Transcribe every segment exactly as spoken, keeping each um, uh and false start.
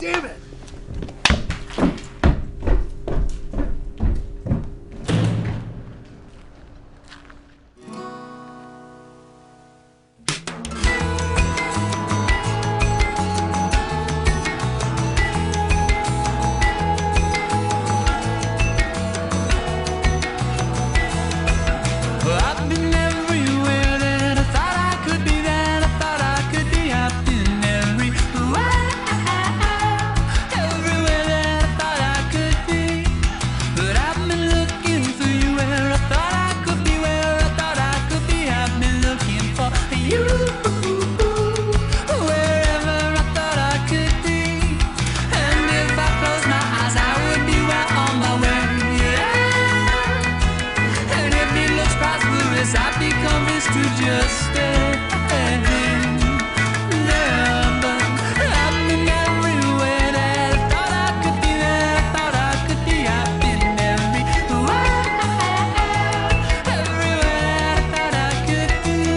damn it! I've become convinced to just stay there, but I've been everywhere that I thought I could be, that I thought I could be. I've been everywhere, everywhere I thought I could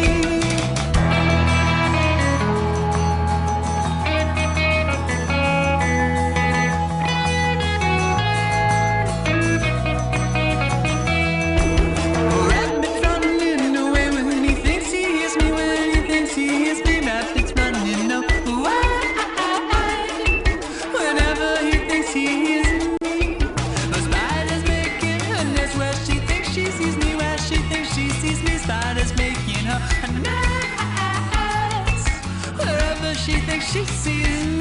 spiders making her a mess. Wherever she thinks she sees me.